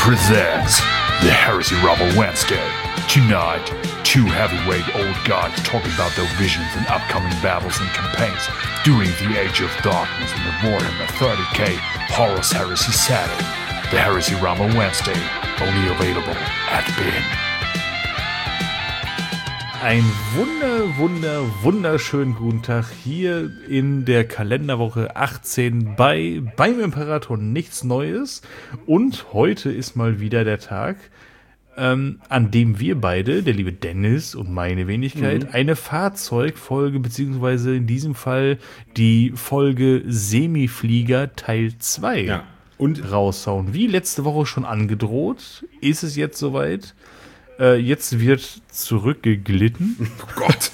presents the Heresy Rumble Wednesday. Tonight, two heavyweight old guys talking about their visions and upcoming battles and campaigns during the Age of Darkness in the Warhammer 30k Horus Heresy setting. The Heresy Rumble Wednesday, only available at BIN. Ein wunderschönen guten Tag hier in der Kalenderwoche 18 beim Imperator nichts Neues. Und heute ist mal wieder der Tag, an dem wir beide, der liebe Dennis und meine Wenigkeit, eine Fahrzeugfolge, beziehungsweise in diesem Fall die Folge Semiflieger Teil 2 raushauen. Wie letzte Woche schon angedroht, ist es jetzt soweit. Jetzt wird zurückgeglitten. Oh Gott.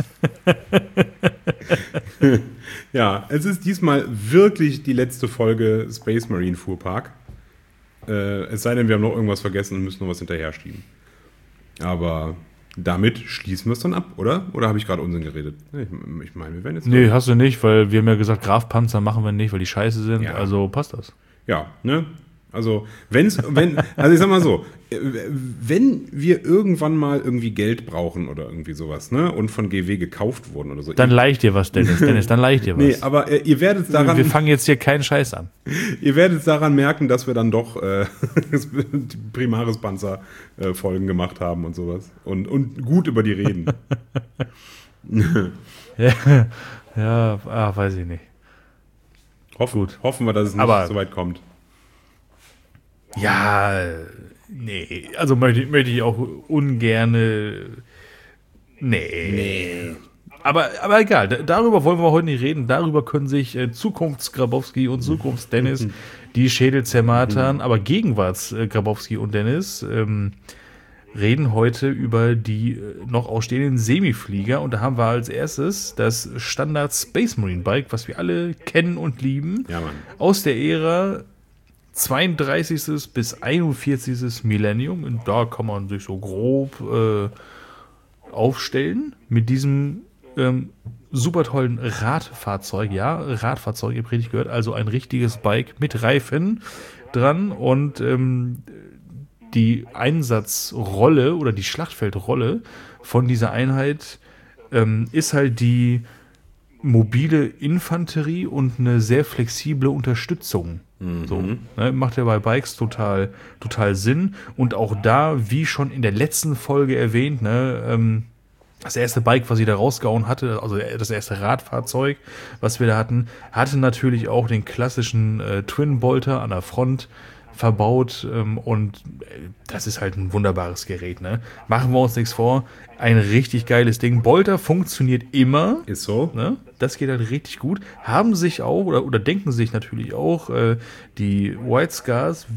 Ja, es ist diesmal wirklich die letzte Folge Space Marine Fuhrpark. Es sei denn, wir haben noch irgendwas vergessen und müssen noch was hinterher schieben. Aber damit schließen wir es dann ab, oder? Oder habe ich gerade Unsinn geredet? Ich meine, wir werden jetzt... Nee, hast du nicht, weil wir haben ja gesagt, Grafpanzer machen wir nicht, weil die scheiße sind. Ja. Also passt das. Ja, ne? Also, also ich sag mal so, wenn wir irgendwann mal irgendwie Geld brauchen oder irgendwie sowas, ne, und von GW gekauft wurden oder so. Dann leih ich dir was, Dennis, dann leih ich dir was. Nee, aber ihr werdet daran... Wir fangen jetzt hier keinen Scheiß an. Ihr werdet daran merken, dass wir dann doch Primaris-Panzer-Folgen gemacht haben und sowas. Und gut über die reden. Ja, weiß ich nicht. Hoffen wir, dass es nicht so weit kommt. Ja, nee, also möchte ich auch ungerne. Nee. Aber egal, darüber wollen wir heute nicht reden. Darüber können sich Zukunfts-Grabowski und Zukunfts-Dennis die Schädel zermartern. Aber Gegenwarts-Grabowski und Dennis reden heute über die noch ausstehenden Semiflieger. Und da haben wir als erstes das Standard Space Marine Bike, was wir alle kennen und lieben. Ja, Mann. Aus der Ära 32. bis 41. Millennium. Und da kann man sich so grob aufstellen. Mit diesem super tollen Radfahrzeug. Ja, Radfahrzeug, ihr habt richtig gehört. Also ein richtiges Bike mit Reifen dran. Und die Einsatzrolle oder die Schlachtfeldrolle von dieser Einheit ist halt die mobile Infanterie und eine sehr flexible Unterstützung. So, ne, macht ja bei Bikes total Sinn. Und auch da, wie schon in der letzten Folge erwähnt, ne, das erste Bike, was ich da rausgehauen hatte, also das erste Radfahrzeug, was wir da hatten, hatte natürlich auch den klassischen Twin Bolter an der Front verbaut, und das ist halt ein wunderbares Gerät, ne? Machen wir uns nichts vor, ein richtig geiles Ding. Bolter funktioniert immer. Ist so. Ne? Das geht halt richtig gut. Haben sich auch, oder denken sich natürlich auch, die White Scars,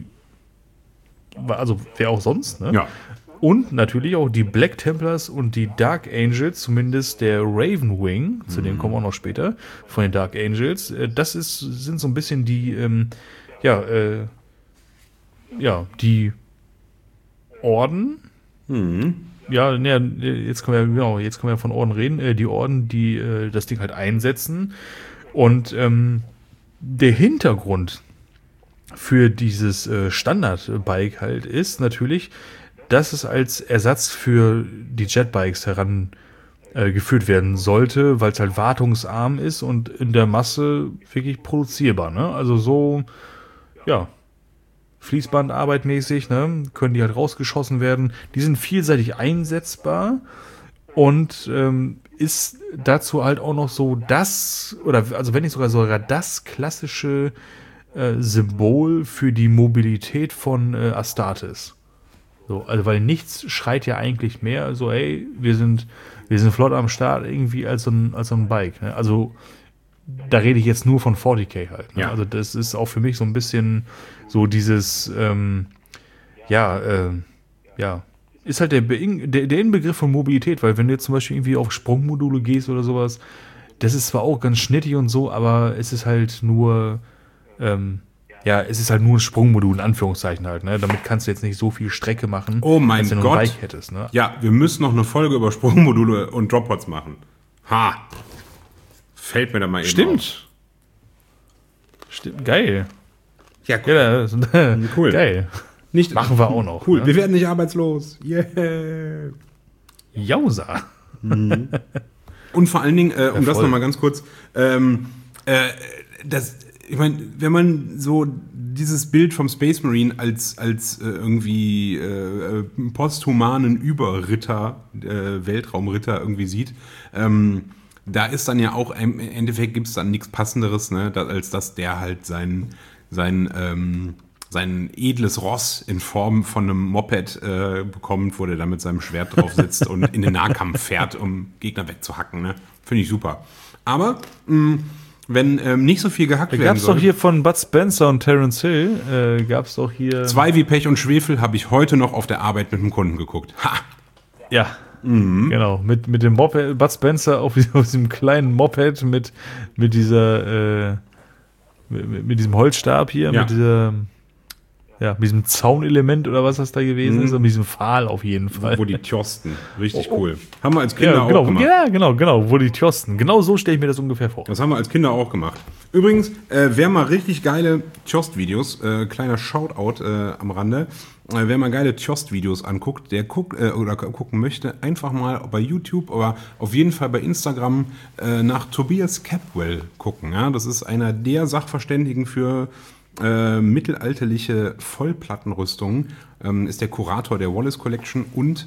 also wer auch sonst, ne? Ja. Und natürlich auch die Black Templars und die Dark Angels, zumindest der Ravenwing, zu dem kommen wir auch noch später, von den Dark Angels. Das sind so ein bisschen die, die Orden. Ja, jetzt können wir von Orden reden. Die Orden, die das Ding halt einsetzen. Und der Hintergrund für dieses Standard-Bike halt ist natürlich, dass es als Ersatz für die Jetbikes herangeführt werden sollte, weil es halt wartungsarm ist und in der Masse wirklich produzierbar. Ne? Also so, ja, Fließbandarbeit mäßig, ne, können die halt rausgeschossen werden. Die sind vielseitig einsetzbar und ist dazu halt auch noch so also wenn nicht sogar das klassische Symbol für die Mobilität von Astartes. So, also weil nichts schreit ja eigentlich mehr so, ey, wir sind flott am Start irgendwie als so ein Bike. Ne? Also da rede ich jetzt nur von 40k halt. Ne? Ja. Also das ist auch für mich so ein bisschen so dieses, ist halt der Inbegriff von Mobilität, weil wenn du jetzt zum Beispiel irgendwie auf Sprungmodule gehst oder sowas, das ist zwar auch ganz schnittig und so, aber es ist halt nur, ein Sprungmodul, in Anführungszeichen halt. Ne? Damit kannst du jetzt nicht so viel Strecke machen, oh mein als wenn du Gott. ein Bike hättest. Ne? Ja, wir müssen noch eine Folge über Sprungmodule und Droppods machen. Fällt mir da mal eben auf. Stimmt, geil. Ja, cool. Ja, Cool. Geil. Nicht, Machen wir auch noch. Cool, Ne? wir werden nicht arbeitslos. Yeah. Jausa. Und vor allen Dingen, um das nochmal ganz kurz, ich meine, wenn man so dieses Bild vom Space Marine als irgendwie posthumanen Überritter, Weltraumritter irgendwie sieht, da ist dann ja auch, im Endeffekt gibt es dann nichts Passenderes, ne, als dass der halt sein edles Ross in Form von einem Moped bekommt, wo der da mit seinem Schwert drauf sitzt und in den Nahkampf fährt, um Gegner wegzuhacken. Ne? Finde ich super. Aber wenn nicht so viel gehackt werden soll... Gab es doch hier von Bud Spencer und Terence Hill, gab es doch hier... 2 wie Pech und Schwefel habe ich heute noch auf der Arbeit mit dem Kunden geguckt. Ha! Ja, genau. Mit dem Moped, Bud Spencer auf diesem kleinen Moped mit dieser... mit diesem Holzstab hier, Ja. mit diesem Zaunelement oder was das da gewesen ist, und mit diesem Pfahl auf jeden Fall. Wo die Tjosten. Richtig cool. Haben wir als Kinder auch gemacht. Ja, genau, wo die Tjosten. Genau so stelle ich mir das ungefähr vor. Das haben wir als Kinder auch gemacht. Übrigens, wer mal richtig geile Tjost-Videos, kleiner Shoutout am Rande, wer mal geile Tjost-Videos anguckt, der gucken möchte, einfach mal bei YouTube, aber auf jeden Fall bei Instagram nach Tobias Capwell gucken. Ja? Das ist einer der Sachverständigen für mittelalterliche Vollplattenrüstungen, ist der Kurator der Wallace Collection und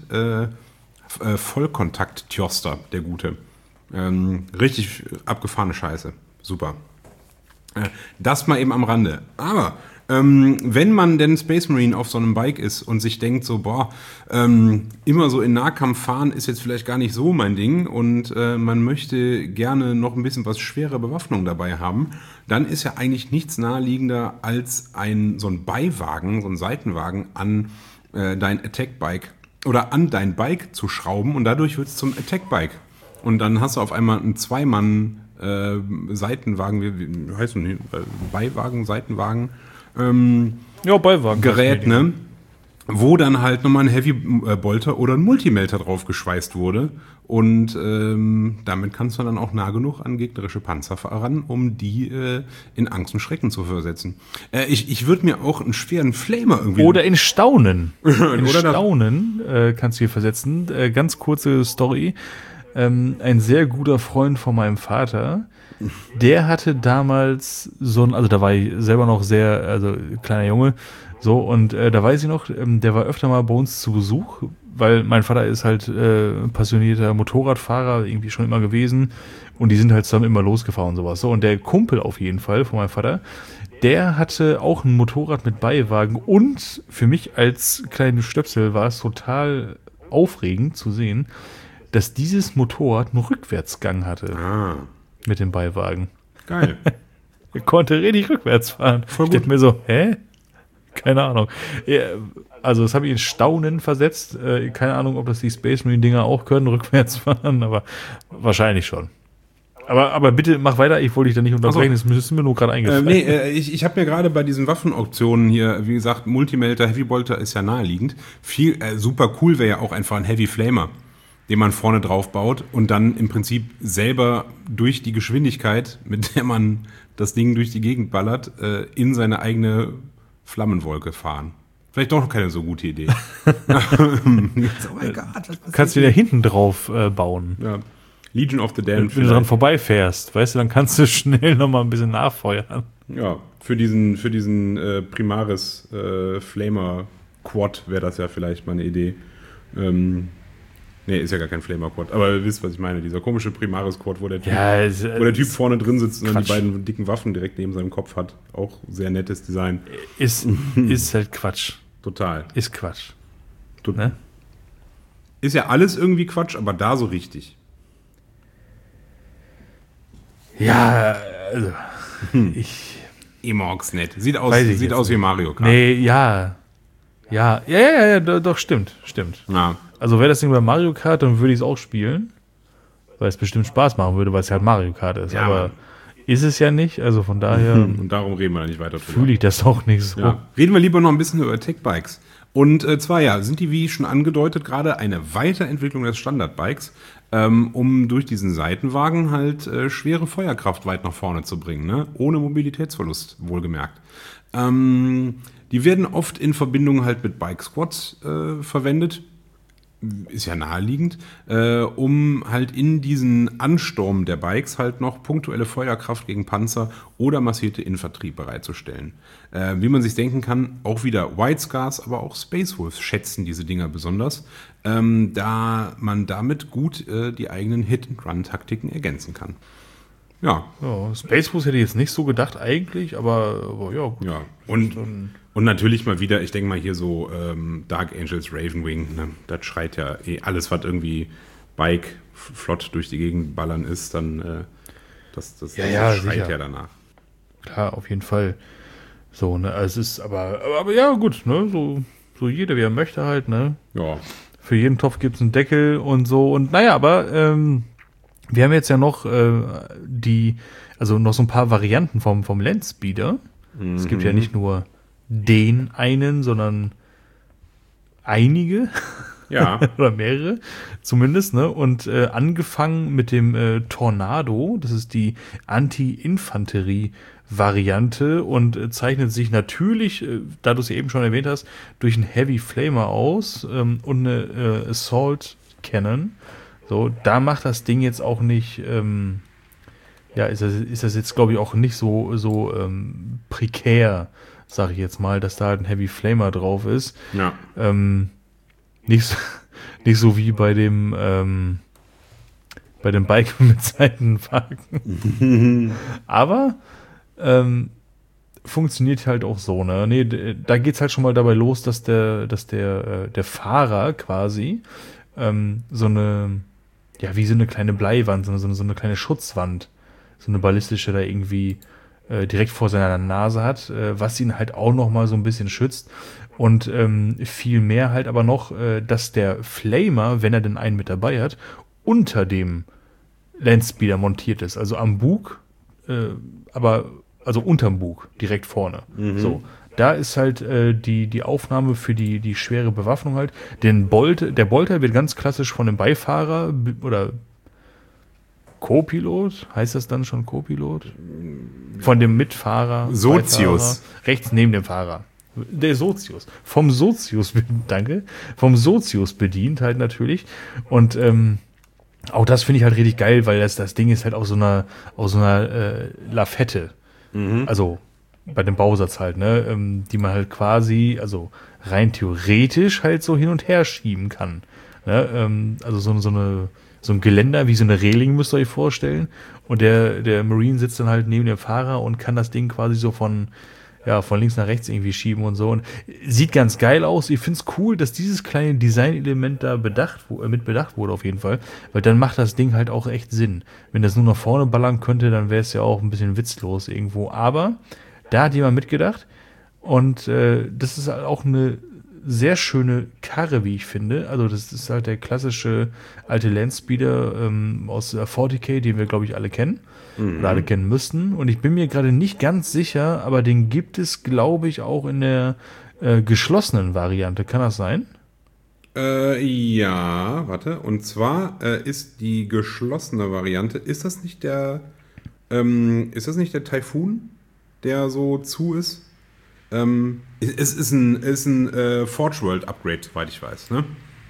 Vollkontakt-Tjoster, der Gute. Richtig abgefahrene Scheiße. Super. Das mal eben am Rande. Aber wenn man denn Space Marine auf so einem Bike ist und sich denkt so, immer so in Nahkampf fahren ist jetzt vielleicht gar nicht so mein Ding und man möchte gerne noch ein bisschen was schwere Bewaffnung dabei haben, dann ist ja eigentlich nichts naheliegender als so ein Beiwagen, so ein Seitenwagen an dein Attack-Bike oder an dein Bike zu schrauben und dadurch wird es zum Attack-Bike. Und dann hast du auf einmal einen Zweimann Seitenwagen, wie heißt das? Beiwagen, Seitenwagen, Beiwagen. Gerät, ne? Wo dann halt nochmal ein Heavy-Bolter oder ein Multimelter drauf geschweißt wurde. Und damit kannst du dann auch nah genug an gegnerische Panzer ran, um die in Angst und Schrecken zu versetzen. Ich würde mir auch einen schweren Flamer irgendwie... Oder in Staunen. In Oder Staunen kannst du hier versetzen. Ganz kurze Story. Ein sehr guter Freund von meinem Vater, der hatte damals also da war ich selber noch sehr, kleiner Junge, so, und da weiß ich noch, der war öfter mal bei uns zu Besuch, weil mein Vater ist halt passionierter Motorradfahrer, irgendwie schon immer gewesen, und die sind halt zusammen immer losgefahren und sowas, so, und der Kumpel auf jeden Fall von meinem Vater, der hatte auch ein Motorrad mit Beiwagen, und für mich als kleinen Stöpsel war es total aufregend zu sehen, dass dieses Motorrad einen Rückwärtsgang hatte mit dem Beiwagen. Geil. Er konnte richtig rückwärts fahren. Voll Ich gut. dachte mir so, keine Ahnung. Also das habe ich in Staunen versetzt. Keine Ahnung, ob das die Space Marine Dinger auch können, rückwärts fahren, aber wahrscheinlich schon. Aber bitte mach weiter, ich wollte dich da nicht unterbrechen, das ist mir nur gerade eingefallen. Ich habe mir gerade bei diesen Waffenauktionen hier, wie gesagt, Multimelter, Heavy Bolter ist ja naheliegend. Super cool wäre ja auch einfach ein Heavy Flamer, den man vorne drauf baut und dann im Prinzip selber durch die Geschwindigkeit, mit der man das Ding durch die Gegend ballert, in seine eigene Flammenwolke fahren. Vielleicht doch noch keine so gute Idee. Oh mein Gott, was passiert? Kannst du wieder hinten drauf bauen. Ja. Legion of the Damned. Wenn du dran vorbeifährst, weißt du, dann kannst du schnell nochmal ein bisschen nachfeuern. Ja, für diesen Primaris Flamer Quad wäre das ja vielleicht mal eine Idee. Nee, ist ja gar kein Flamer Quad, aber ihr wisst, was ich meine. Dieser komische Primaris Quad, wo der Typ vorne drin sitzt und dann die beiden dicken Waffen direkt neben seinem Kopf hat. Auch sehr nettes Design. Ist halt Quatsch. Total. Ist Quatsch. Ne? Ist ja alles irgendwie Quatsch, aber da so richtig. Ja, also Emox nett. Sieht aus wie Mario Kart. Nee, ja, doch, stimmt. Ja. Also wäre das Ding bei Mario Kart, dann würde ich es auch spielen, weil es bestimmt Spaß machen würde, weil es halt Mario Kart ist. Ja, aber Mann. ist es ja nicht, also von daher Und darum reden wir da nicht weiter drüber. fühle ich das auch nicht so. Ja. Reden wir lieber noch ein bisschen über Tech-Bikes. Und zwar sind die, wie schon angedeutet, gerade eine Weiterentwicklung des Standard-Bikes, um durch diesen Seitenwagen halt schwere Feuerkraft weit nach vorne zu bringen, ne? Ohne Mobilitätsverlust, wohlgemerkt. Die werden oft in Verbindung halt mit Bike Squads verwendet. Ist ja naheliegend, um halt in diesen Ansturm der Bikes halt noch punktuelle Feuerkraft gegen Panzer oder massierte Infanterie bereitzustellen. Wie man sich denken kann, auch wieder White Scars, aber auch Space Wolves schätzen diese Dinger besonders, da man damit gut die eigenen Hit-and-Run-Taktiken ergänzen kann. Ja. Space Wolves hätte ich jetzt nicht so gedacht eigentlich, aber ja. Gut. Ja, und natürlich mal wieder, ich denke mal hier so Dark Angels Ravenwing, ne? Das schreit ja alles, was irgendwie Bike flott durch die Gegend ballern ist, dann das schreit sicher. Ja danach. Klar, auf jeden Fall. So, ne, es ist aber ja, gut, ne, so jeder, wie er möchte halt, ne. Ja. Für jeden Topf gibt's einen Deckel und so und naja, aber wir haben jetzt ja noch noch so ein paar Varianten vom Landspeeder. Es gibt ja nicht nur den einen, sondern einige. Ja. Oder mehrere, zumindest, ne? Und angefangen mit dem Tornado, das ist die Anti-Infanterie-Variante und zeichnet sich natürlich, da du es eben schon erwähnt hast, durch einen Heavy Flamer aus und eine Assault Cannon. So, da macht das Ding jetzt auch nicht, ist das jetzt, glaube ich, auch nicht so prekär, sag ich jetzt mal, dass da halt ein Heavy Flamer drauf ist. Ja. Nicht so wie bei dem Bike mit Seitenwagen. Aber funktioniert halt auch so, ne? Nee, da geht's halt schon mal dabei los, dass der Fahrer quasi so eine, ja, wie so eine kleine Bleiwand, so eine kleine Schutzwand, so eine ballistische da irgendwie direkt vor seiner Nase hat, was ihn halt auch noch mal so ein bisschen schützt. Und viel mehr halt aber noch, dass der Flamer, wenn er denn einen mit dabei hat, unter dem Landspeeder montiert ist. Also am Bug, also unterm Bug, direkt vorne. So. Da ist halt die Aufnahme für die schwere Bewaffnung halt. Der Bolter wird ganz klassisch von dem Beifahrer oder Co-Pilot, heißt das dann schon Co-Pilot? Von dem Mitfahrer. Sozius. Beifahrer, rechts neben dem Fahrer. Der Sozius. Vom Sozius bedient halt natürlich. Und auch das finde ich halt richtig geil, weil das Ding ist halt aus so einer Lafette. Also bei dem Bausatz halt, ne, die man halt quasi, also rein theoretisch halt so hin und her schieben kann. Ne? Also so ein Geländer, wie so eine Reling müsst ihr euch vorstellen. Und der Marine sitzt dann halt neben dem Fahrer und kann das Ding quasi so von links nach rechts irgendwie schieben und so. Und sieht ganz geil aus. Ich find's cool, dass dieses kleine Designelement da mit bedacht wurde auf jeden Fall. Weil dann macht das Ding halt auch echt Sinn. Wenn das nur nach vorne ballern könnte, dann wäre es ja auch ein bisschen witzlos irgendwo. Aber da hat jemand mitgedacht. Und das ist halt auch eine sehr schöne Karre, wie ich finde. Also das ist halt der klassische alte Landspeeder aus 40K, den wir, glaube ich, alle kennen. Oder alle kennen müssten. Und ich bin mir gerade nicht ganz sicher, aber den gibt es, glaube ich, auch in der geschlossenen Variante. Kann das sein? Ja, warte. Und zwar ist die geschlossene Variante, ist das nicht der Typhoon, der so zu ist? Es ist ein Forge World Upgrade, soweit ich weiß, ne?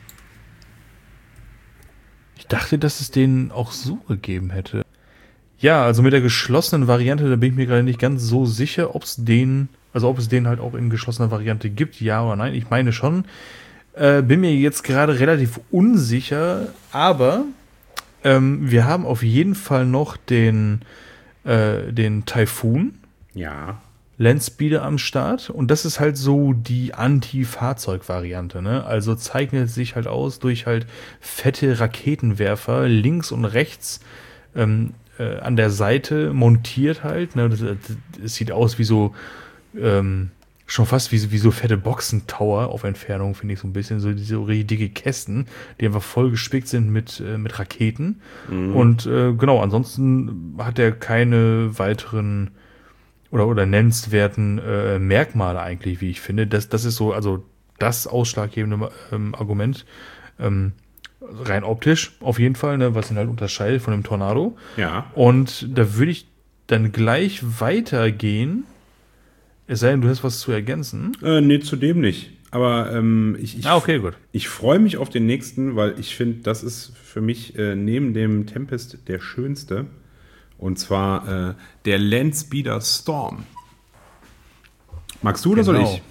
Ich dachte, dass es den auch so gegeben hätte. Ja, also mit der geschlossenen Variante, da bin ich mir gerade nicht ganz so sicher, ob es den halt auch in geschlossener Variante gibt, ja oder nein. Ich meine schon. Bin mir jetzt gerade relativ unsicher, aber wir haben auf jeden Fall noch den Typhoon. Ja. Landspeeder am Start und das ist halt so die Anti-Fahrzeug-Variante, ne? Also zeichnet sich halt aus durch halt fette Raketenwerfer links und rechts an der Seite montiert halt, ne? Das sieht aus wie so schon fast wie so fette Boxentower auf Entfernung, finde ich so ein bisschen, so diese richtig dicke Kästen, die einfach voll gespickt sind mit Raketen. Und genau, ansonsten hat er keine weiteren oder nennenswerten Merkmale eigentlich, wie ich finde. Das ist so, also das ausschlaggebende Argument, rein optisch auf jeden Fall, ne, was ihn halt unterscheidet von dem Tornado. Ja. Und da würde ich dann gleich weitergehen. Es sei denn, du hast was zu ergänzen. Nee, zudem nicht. Aber okay, gut. Ich freue mich auf den nächsten, weil ich finde, das ist für mich neben dem Tempest der schönste. Und zwar der Landspeeder Storm. Magst du oder soll ich?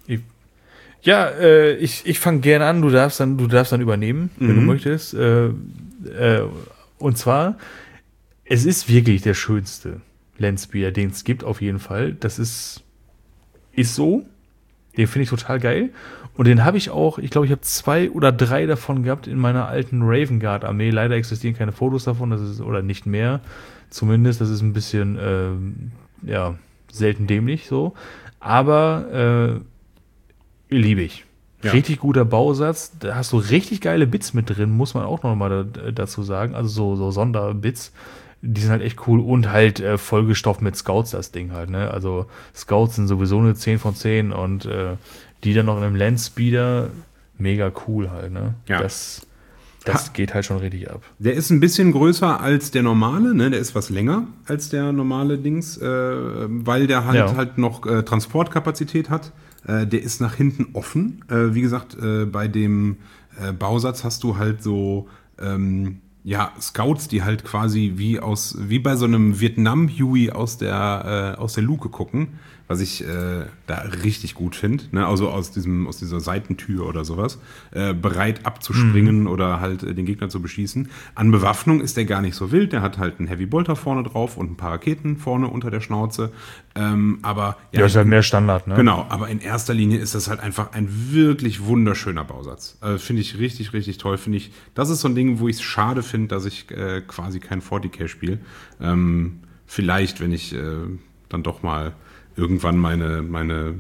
Ich fange gerne an. Du darfst dann übernehmen, wenn du möchtest. Und zwar, es ist wirklich der schönste Landspeeder, den es gibt, auf jeden Fall. Das ist so. Den finde ich total geil. Und den habe ich auch, ich glaube, ich habe 2 oder 3 davon gehabt in meiner alten Raven Guard Armee. Leider existieren keine Fotos davon, oder nicht mehr. Zumindest, das ist ein bisschen, selten dämlich so. Aber liebe ich. Ja. Richtig guter Bausatz. Da hast du richtig geile Bits mit drin, muss man auch noch mal dazu sagen. Also so Sonderbits. Die sind halt echt cool und halt vollgestopft mit Scouts, das Ding halt, ne? Also Scouts sind sowieso eine 10 von 10 und die dann noch in einem Landspeeder, mega cool halt, ne? Ja. Das geht halt schon richtig ab. Der ist ein bisschen größer als der normale, ne? Der ist was länger als der normale Dings, weil der halt noch Transportkapazität hat. Der ist nach hinten offen. Wie gesagt, bei dem Bausatz hast du halt so Scouts, die halt quasi wie bei so einem Vietnam-Huey aus der Luke gucken, was ich da richtig gut finde, ne? Also aus dieser Seitentür oder sowas, bereit abzuspringen oder halt den Gegner zu beschießen. An Bewaffnung ist der gar nicht so wild, der hat halt einen Heavy Bolter vorne drauf und ein paar Raketen vorne unter der Schnauze. Aber ist halt mehr Standard, ne? Genau, aber in erster Linie ist das halt einfach ein wirklich wunderschöner Bausatz. Finde ich richtig, richtig toll. Das ist so ein Ding, wo ich es schade finde, dass ich quasi kein 40k spiele. Vielleicht, wenn ich dann doch mal irgendwann meine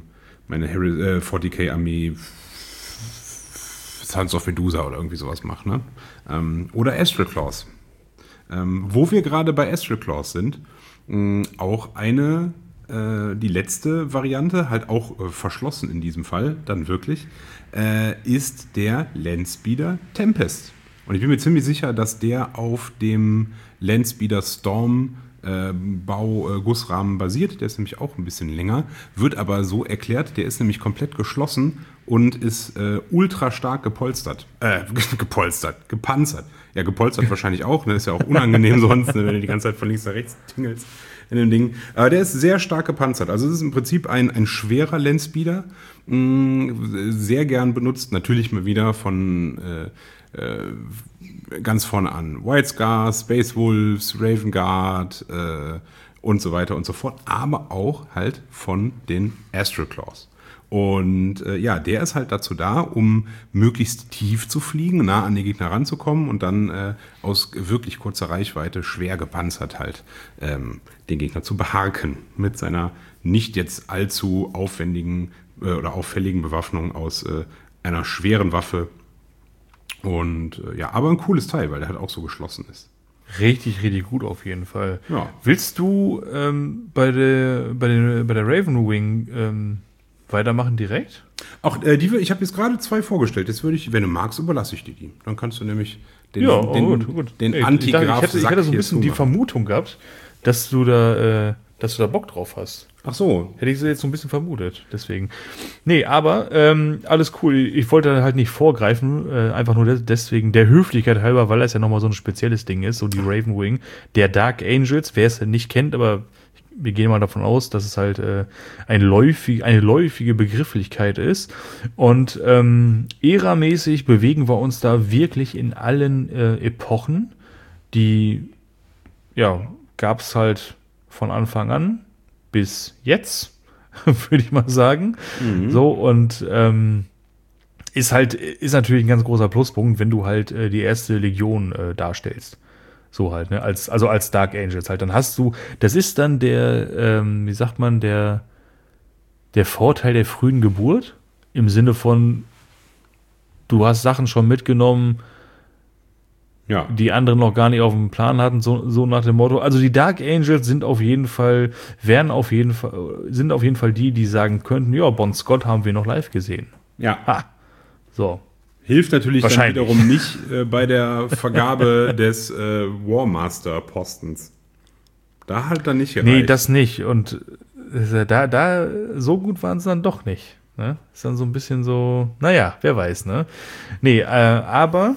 40k-Armee Sons of Medusa oder irgendwie sowas mache, ne? Oder Astral Claws. Wo wir gerade bei Astral Claws sind, auch die letzte Variante, halt auch verschlossen in diesem Fall, dann wirklich, ist der Landspeeder Tempest. Und ich bin mir ziemlich sicher, dass der auf dem Landspeeder Storm Gussrahmen basiert. Der ist nämlich auch ein bisschen länger, wird aber so erklärt, der ist nämlich komplett geschlossen und ist ultra stark gepanzert. Ja, gepolstert wahrscheinlich auch, ne? Ist ja auch unangenehm sonst, ne? Wenn du die ganze Zeit von links nach rechts tingelst in dem Ding. Aber der ist sehr stark gepanzert. Also es ist im Prinzip ein schwerer Landspeeder, sehr gern benutzt, natürlich mal wieder von ganz vorne an. White Scar, Space Wolves, Raven Guard und so weiter und so fort, aber auch halt von den Astral Claws. Und der ist halt dazu da, um möglichst tief zu fliegen, nah an die Gegner ranzukommen und dann aus wirklich kurzer Reichweite schwer gepanzert halt den Gegner zu beharken mit seiner nicht jetzt allzu aufwendigen oder auffälligen Bewaffnung aus einer schweren Waffe. Und aber ein cooles Teil, weil der halt auch so geschlossen ist. Richtig, richtig gut auf jeden Fall. Ja. Willst du bei der Ravenwing weitermachen direkt? Auch ich habe jetzt gerade 2 vorgestellt. Jetzt würde ich, wenn du magst, überlasse ich dir die. Dann kannst du nämlich den Antigraph. Ich hatte so ein bisschen die Vermutung gehabt, dass du da Bock drauf hast. Ach so. Hätte ich so jetzt so ein bisschen vermutet, deswegen. Nee, aber alles cool. Ich wollte halt nicht vorgreifen, einfach nur deswegen, der Höflichkeit halber, weil das ja nochmal so ein spezielles Ding ist, so die Ravenwing, der Dark Angels, wer es nicht kennt, aber wir gehen mal davon aus, dass es halt eine läufige Begrifflichkeit ist. Und Ära-mäßig bewegen wir uns da wirklich in allen Epochen. Die gab es halt von Anfang an bis jetzt, würde ich mal sagen. Mhm. So, und ist natürlich ein ganz großer Pluspunkt, wenn du halt die erste Legion darstellst. So halt, ne? Als Dark Angels halt. Dann hast du, das ist dann der, der Vorteil der frühen Geburt. Im Sinne von, du hast Sachen schon mitgenommen, die anderen noch gar nicht auf dem Plan hatten, so nach dem Motto. Also die Dark Angels sind auf jeden Fall die sagen könnten, ja, Bon Scott haben wir noch live gesehen. Ja. Ha. So. Hilft natürlich dann wiederum nicht bei der Vergabe des Warmaster-Postens. Da halt dann nicht gereicht. Nee, das nicht. Und da so gut waren sie dann doch nicht. Ne? Ist dann so ein bisschen so, naja, wer weiß, ne? Nee, aber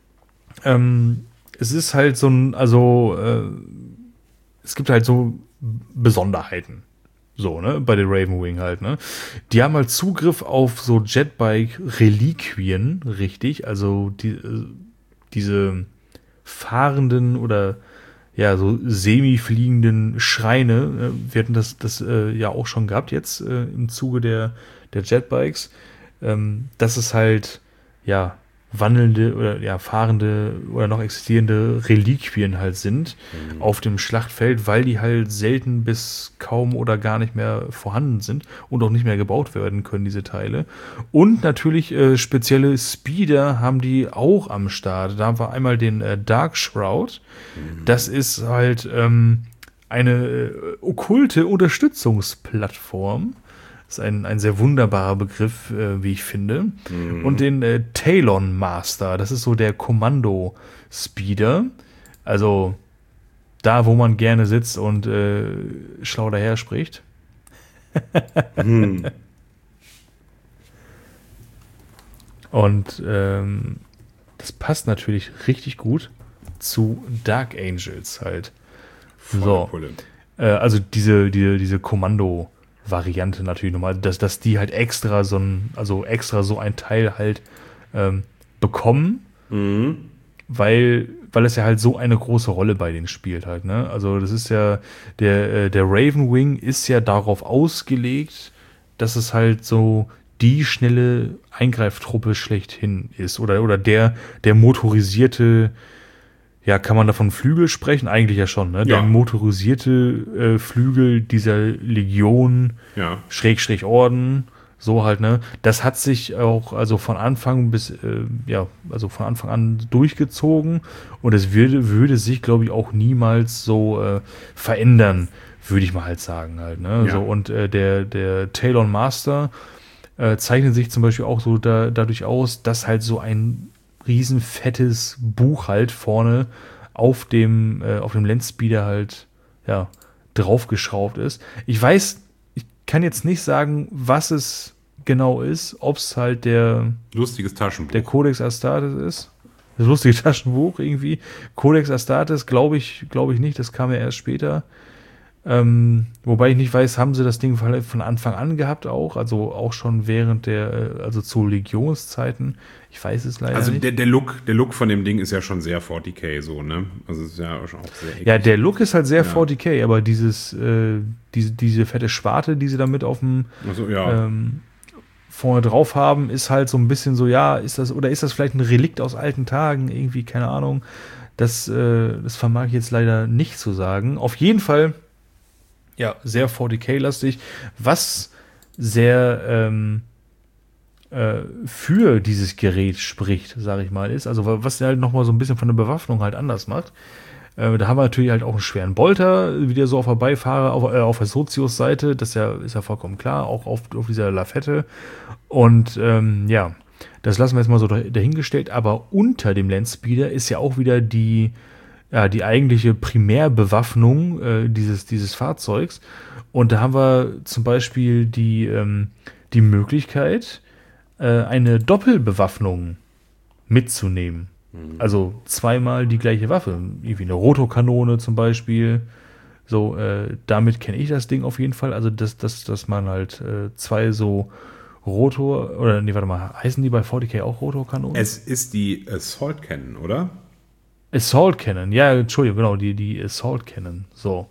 es ist halt so ein, also es gibt halt so Besonderheiten. So, ne, bei der Ravenwing halt, ne. Die haben halt Zugriff auf so Jetbike-Reliquien, richtig, also diese fahrenden oder ja, so semi-fliegenden Schreine. Wir hatten das ja auch schon gehabt jetzt im Zuge der Jetbikes. Das ist halt, ja, wandelnde oder ja, fahrende oder noch existierende Reliquien halt sind auf dem Schlachtfeld, weil die halt selten bis kaum oder gar nicht mehr vorhanden sind und auch nicht mehr gebaut werden können, diese Teile. Und natürlich spezielle Speeder haben die auch am Start. Da haben wir einmal den Dark Shroud. Das ist halt eine okkulte Unterstützungsplattform. Das ist ein sehr wunderbarer Begriff, wie ich finde. Und den Talon Master, das ist so der Kommando-Speeder. Also da, wo man gerne sitzt und schlau daher spricht. Und das passt natürlich richtig gut zu Dark Angels halt. So. Also diese Kommando-Variante natürlich nochmal, dass die halt extra so ein Teil halt bekommen, weil es ja halt so eine große Rolle bei denen spielt halt, ne? Also das ist ja, der Ravenwing ist ja darauf ausgelegt, dass es halt so die schnelle Eingreiftruppe schlechthin ist oder der motorisierte, ja, kann man davon Flügel sprechen? Eigentlich ja schon, ne? Der motorisierte Flügel dieser Legion, Schrägstrich Orden, so halt, ne? Das hat sich auch also von Anfang an durchgezogen und es würde sich, glaube ich, auch niemals so verändern, würde ich mal halt sagen halt, ne? Ja. So, und der Talon Master zeichnet sich zum Beispiel auch so dadurch aus, dass halt so ein riesen fettes Buch halt vorne auf dem Landspeeder halt ja draufgeschraubt ist. Ich kann jetzt nicht sagen, was es genau ist, ob es halt lustiges Taschenbuch, der Codex Astartes ist. Das lustige Taschenbuch irgendwie. Codex Astartes glaube ich nicht, das kam ja erst später. Wobei ich nicht weiß, haben sie das Ding von Anfang an gehabt auch, also auch schon während also zu Legionszeiten. Ich weiß es leider nicht. Also der Look von dem Ding ist ja schon sehr 40k so, ne? Also es ist ja auch sehr eckig. Ja, der Look ist halt sehr 40k, aber diese fette Schwarte, die sie damit auf dem vorne drauf haben, ist halt so ein bisschen so, ja, ist das vielleicht ein Relikt aus alten Tagen, irgendwie, keine Ahnung. Das vermag ich jetzt leider nicht zu sagen. Auf jeden Fall ja, sehr 40k-lastig, was sehr für dieses Gerät spricht, sage ich mal, ist. Also was halt nochmal so ein bisschen von der Bewaffnung halt anders macht. Da haben wir natürlich halt auch einen schweren Bolter, wie der so auf der Beifahrer, auf der Sozius-Seite, das ist ja vollkommen klar, auch auf dieser Lafette. Und das lassen wir jetzt mal so dahingestellt, aber unter dem Landspeeder ist ja auch wieder die eigentliche Primärbewaffnung dieses Fahrzeugs. Und da haben wir zum Beispiel die Möglichkeit, eine Doppelbewaffnung mitzunehmen. Also zweimal die gleiche Waffe. Irgendwie eine Rotorkanone zum Beispiel. So, damit kenne ich das Ding auf jeden Fall. Also, dass man halt zwei so Rotor, oder nee, warte mal, heißen die bei 40k auch Rotorkanonen? Es ist die Assault Cannon, oder? Assault Cannon, ja, Entschuldigung, genau, die Assault Cannon, so.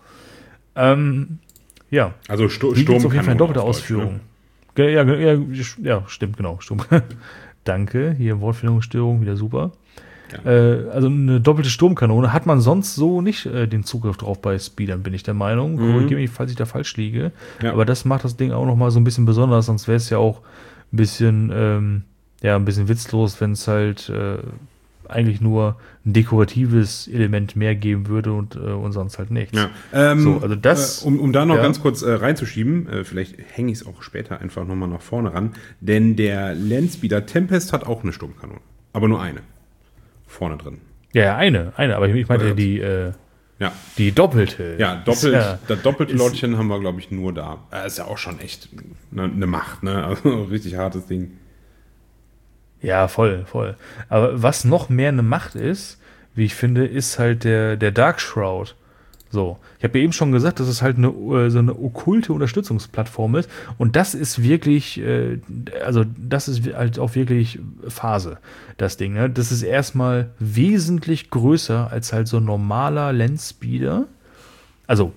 Ja. Also Sturmkanone. Die gibt auf jeden Fall eine doppelte Ausführung. Ne? Ja, stimmt, genau. Sturm. Danke, hier Wortfindungsstörung, wieder super. Ja. Also eine doppelte Sturmkanone hat man sonst so nicht den Zugriff drauf bei Speedern, bin ich der Meinung. Korrigiere mich, falls ich da falsch liege. Ja. Aber das macht das Ding auch nochmal so ein bisschen besonders, sonst wäre es ja auch ein bisschen witzlos, wenn es halt eigentlich nur ein dekoratives Element mehr geben würde und sonst halt nichts. Ja. Also das, um da noch ganz kurz reinzuschieben, vielleicht hänge ich es auch später einfach nochmal nach vorne ran, denn der Landspeeder Tempest hat auch eine Sturmkanone, aber nur eine. Vorne drin. Ja, eine, aber ich meinte Ja. Die doppelte. Ja, das doppelte Lottchen haben wir, glaube ich, nur da. Ist ja auch schon echt eine Macht, ne? Also richtig hartes Ding. Ja, voll. Aber was noch mehr eine Macht ist, wie ich finde, ist halt der Dark Shroud. So, ich habe ja eben schon gesagt, dass es halt so eine okkulte Unterstützungsplattform ist. Und das ist wirklich, das ist halt auch wirklich Phase, das Ding. Ne? Das ist erstmal wesentlich größer als halt so ein normaler Landspeeder. Also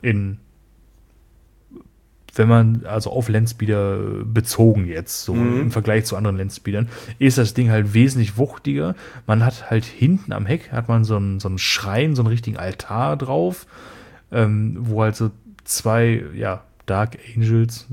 wenn man also auf Landspeeder bezogen jetzt, so im Vergleich zu anderen Landspeedern, ist das Ding halt wesentlich wuchtiger. Man hat halt hinten am Heck hat man so einen Schrein, so einen richtigen Altar drauf, wo halt so zwei, Dark Angels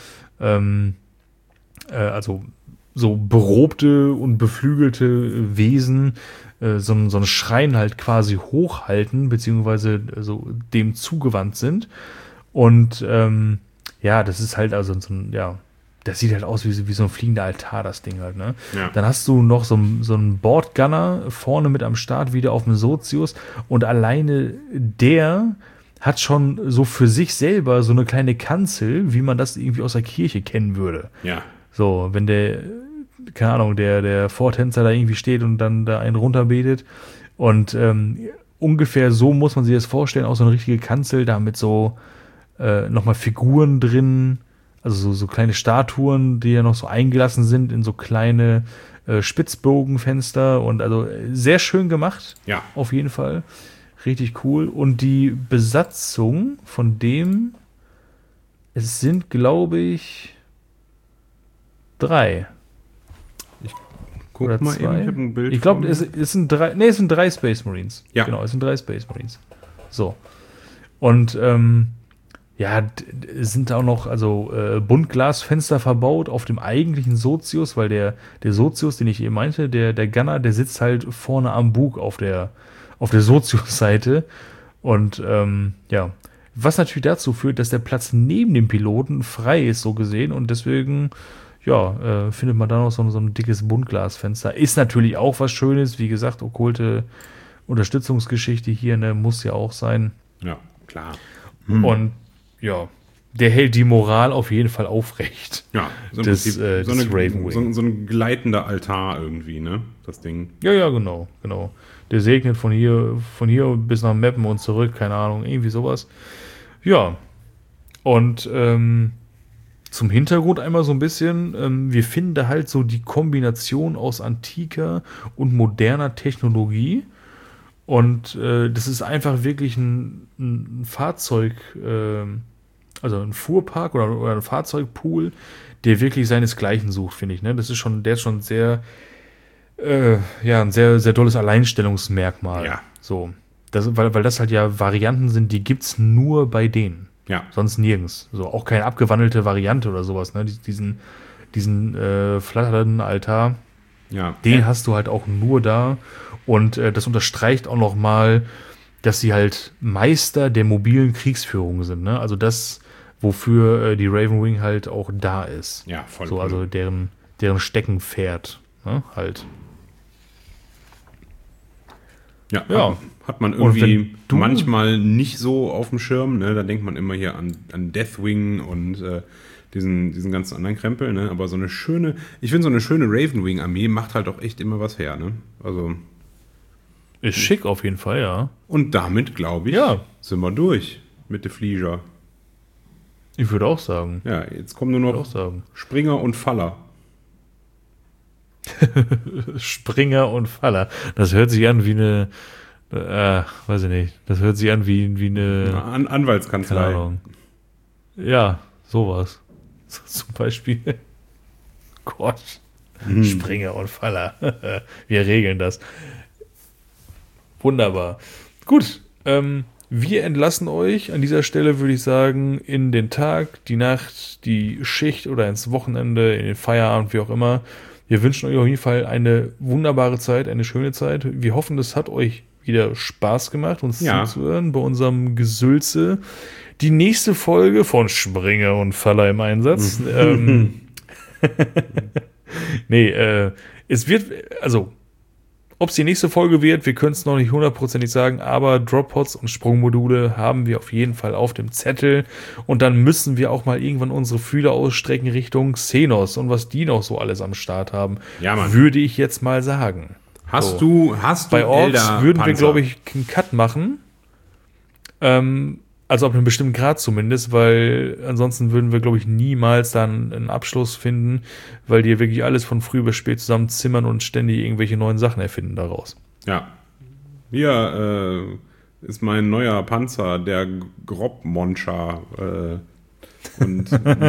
also so berobte und beflügelte Wesen so einen Schrein halt quasi hochhalten, beziehungsweise so dem zugewandt sind. Und das ist halt also das sieht halt aus wie so ein fliegender Altar, das Ding halt, ne? Ja. Dann hast du noch so einen Bordgunner vorne mit am Start, wieder auf dem Sozius, und alleine der hat schon so für sich selber so eine kleine Kanzel, wie man das irgendwie aus der Kirche kennen würde. Ja. So, wenn keine Ahnung, der Vortänzer da irgendwie steht und dann da einen runterbetet. Und ungefähr so muss man sich das vorstellen, auch so eine richtige Kanzel, da mit so nochmal Figuren drin, also so kleine Statuen, die ja noch so eingelassen sind in so kleine Spitzbogenfenster, und also sehr schön gemacht. Ja. Auf jeden Fall. Richtig cool. Und die Besatzung von dem, es sind, glaube ich, 3. Guck Oder mal 2. eben, ich habe ein Bild. Ich glaube, es sind 3. Nee, es sind 3 Space Marines. Ja. Genau, es sind 3 Space Marines. So. Und es sind auch noch Buntglasfenster verbaut auf dem eigentlichen Sozius, weil der Sozius, den ich eben meinte, der Gunner, der sitzt halt vorne am Bug auf der Sozius-Seite. Und was natürlich dazu führt, dass der Platz neben dem Piloten frei ist, so gesehen, und deswegen findet man da noch so ein dickes Buntglasfenster. Ist natürlich auch was Schönes, wie gesagt, okkulte Unterstützungsgeschichte hier, ne, muss ja auch sein. Ja, klar. Und der hält die Moral auf jeden Fall aufrecht. Ja, so des Ravenwing. So ein gleitender Altar irgendwie, ne? Das Ding. Ja, genau. Der segnet von hier bis nach Meppen und zurück, keine Ahnung, irgendwie sowas. Ja. Und zum Hintergrund einmal so ein bisschen, wir finden da halt so die Kombination aus antiker und moderner Technologie. Und das ist einfach wirklich ein Fahrzeug, also ein Fuhrpark oder ein Fahrzeugpool, der wirklich seinesgleichen sucht, finde ich. Ne? Der ist schon sehr, ein sehr, sehr tolles Alleinstellungsmerkmal. Ja. So. Weil das halt ja Varianten sind, die gibt's nur bei denen. Ja. Sonst nirgends. So, auch keine abgewandelte Variante oder sowas. Ne? Diesen flatternden Altar, den hast du halt auch nur da. Und das unterstreicht auch noch mal, dass sie halt Meister der mobilen Kriegsführung sind. Ne? Also das, wofür die Ravenwing halt auch da ist. Ja, voll. So, also deren Steckenpferd, ne? Halt. Ja. Hat man irgendwie manchmal nicht so auf dem Schirm. Ne? Da denkt man immer hier an Deathwing und diesen ganzen anderen Krempel. Ne? Aber so eine schöne Ravenwing-Armee macht halt auch echt immer was her. Ne? Also ist schick auf jeden Fall, ja. Und damit, glaube ich, sind wir durch mit der Flieger. Ich würde auch sagen. Ja, jetzt kommen nur noch Springer und Faller. Springer und Faller. Das hört sich an wie eine, weiß ich nicht, das hört sich an wie eine Anwaltskanzlei. Keine Ahnung. Ja, sowas. So, zum Beispiel. Gott. Springer und Faller. Wir regeln das. Wunderbar. Gut, wir entlassen euch an dieser Stelle, würde ich sagen, in den Tag, die Nacht, die Schicht oder ins Wochenende, in den Feierabend, wie auch immer. Wir wünschen euch auf jeden Fall eine wunderbare Zeit, eine schöne Zeit. Wir hoffen, das hat euch wieder Spaß gemacht, uns zuzuhören bei unserem Gesülze. Die nächste Folge von Springer und Faller im Einsatz. Es wird, Ob es die nächste Folge wird, wir können es noch nicht hundertprozentig sagen, aber Droppods und Sprungmodule haben wir auf jeden Fall auf dem Zettel. Und dann müssen wir auch mal irgendwann unsere Fühler ausstrecken Richtung Xenos und was die noch so alles am Start haben, Ja, Mann. würde ich jetzt mal sagen. Hast du Bei Orks Elder würden wir, Panzer? glaube ich, einen Cut machen. Also ab einem bestimmten Grad zumindest, weil ansonsten würden wir, glaube ich, niemals dann einen Abschluss finden, weil die wirklich alles von früh bis spät zusammenzimmern und ständig irgendwelche neuen Sachen erfinden daraus. Ja. Hier ist mein neuer Panzer, der Grobmoncha und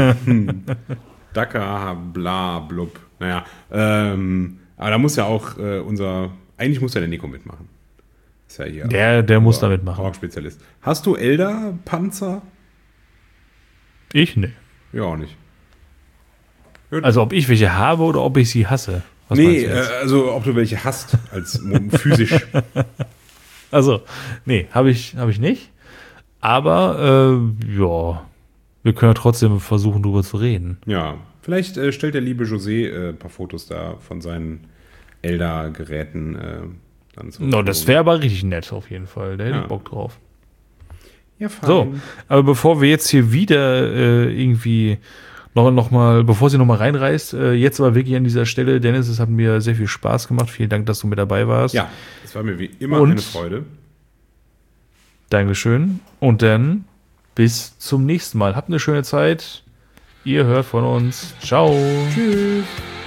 Dakar, bla, blub. Naja, aber da muss ja auch eigentlich muss ja der Nico mitmachen. Ist ja hier. Der muss da mitmachen. Ork-Spezialist. Hast du Elder-Panzer? Ich? Nee. Ja, auch nicht. Also ob ich welche habe oder ob ich sie hasse. Was meinst Nee, du jetzt? also ob du welche hast, als physisch. Also, nee, habe ich nicht. Aber, ja, wir können ja trotzdem versuchen, drüber zu reden. Ja, vielleicht stellt der liebe José ein paar Fotos da von seinen Elder-Geräten dann zur No, das Verfügung. wäre aber richtig nett auf jeden Fall. Da hätte Ja. ich Bock drauf. Ja, fein. So, aber bevor wir jetzt hier wieder irgendwie bevor sie nochmal reinreißt, jetzt aber wirklich an dieser Stelle, Dennis, es hat mir sehr viel Spaß gemacht. Vielen Dank, dass du mit dabei warst. Ja, es war mir wie immer Und? eine Freude. Dankeschön. Und dann bis zum nächsten Mal. Habt eine schöne Zeit. Ihr hört von uns. Ciao. Tschüss.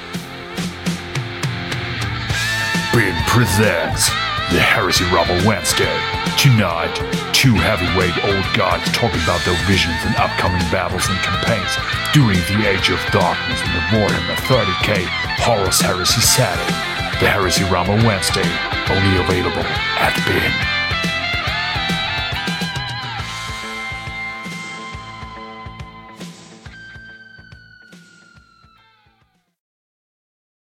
Bin presents the Heresy Rubble Wednesday. Tonight, two heavyweight old guys talking about their visions and upcoming battles and campaigns during the Age of Darkness in the Warhammer 30k Horus Heresy setting. The Heresy Rumble Wednesday, only available at Bin.